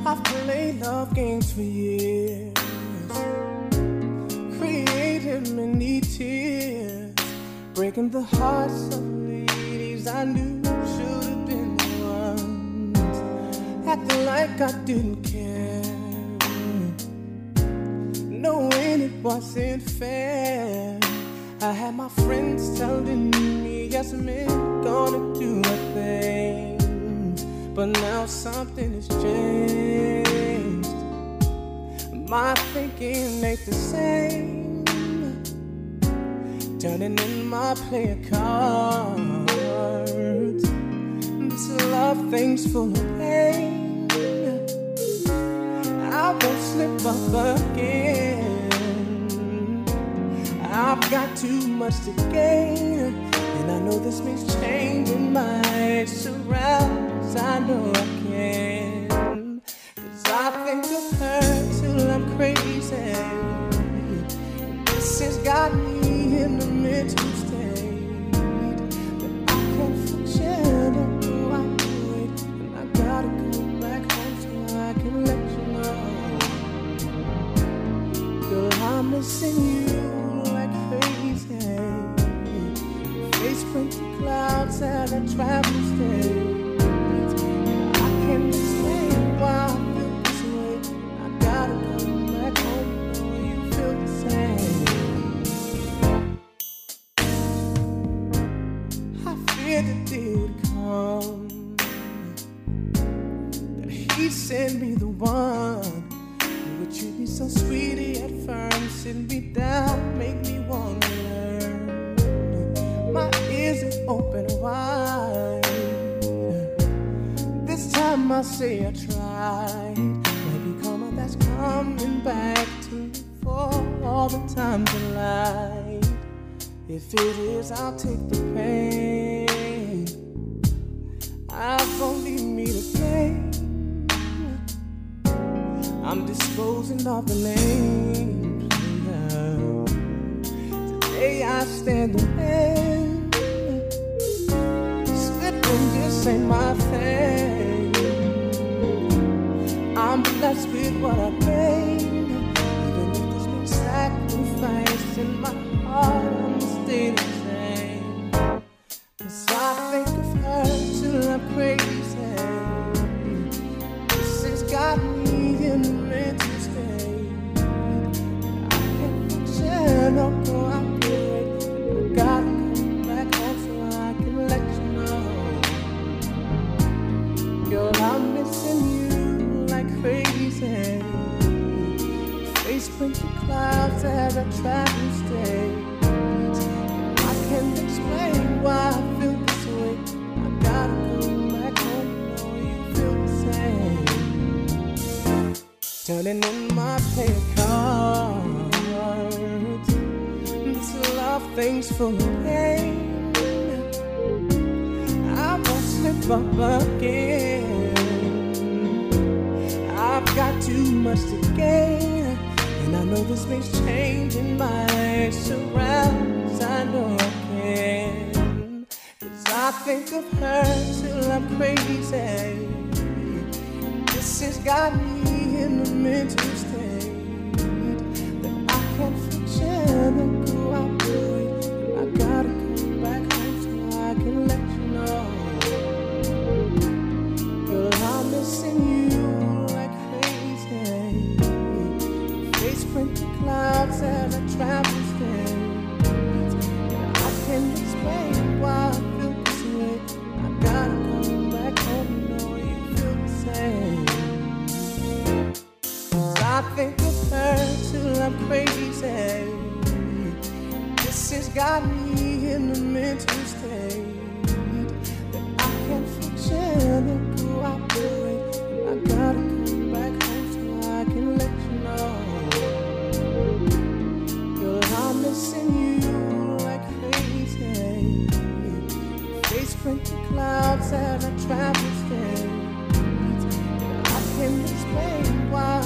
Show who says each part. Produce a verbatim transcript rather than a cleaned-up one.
Speaker 1: I've played love games for years, created many tears, breaking the hearts of ladies I knew should have been the ones, acting like I didn't care, knowing it wasn't fair. I had my friends telling me yes, men gonna do a thing, but now something has changed. My thinking ain't the same, turning in my player cards. This love thing's full of pain. I won't slip up again. I've got too much to gain, and I know this means changing my surroundings. I know I can, 'cause I think of her till I'm crazy. This has got me in the mental state that I can't function or go out the way, and I gotta go back home so I can let you know, girl, I'm missing you like crazy. Face print the clouds at a travel stage. I can't explain why I feel this way. I gotta come back home, know you feel the same. I feared the day would come, that he'd send me the one. Would you be so sweet at first, sit me down, make me want to learn? My ears are open wide. This time I say I tried. Maybe karma that's coming back to me for all the times I lied. If it is, I'll take the pain. I've only me to blame. I'm disposing of the names now. Today I stand alone. Slipping just ain't my thing. I'm blessed with what I made. Even if there's been sacrifice in my heart, I'm stay the same. 'Cause I think of her till I'm crazy. This has got me in the mental state. I can't function or go out there. I gotta come back home so I can let you know, girl, I'm missing you like crazy. Face print the clouds as I travel stage. I can't explain why I feel this way. I gotta come back home, know you feel the same. Turning in my player cards. This love thing's full of pain. I won't slip up again. I've got too much to gain, and I know this means changing my surroundings. I know I can, 'cause I think of her till I'm crazy. This has got me in the mental state that I can't function or go out the way. I gotta come back home so I can let you know, girl, I'm missing you like crazy. Face print the clouds as I travel stage. I can't explain why I feel this way. I gotta come back home, know you feel the same. I think of her till I'm crazy. This has got me in the mental state that I can't function or go out the way. I gotta come back home so I can let you know, girl, I'm missing you like crazy. Face print the clouds as I travel stage. I can't explain why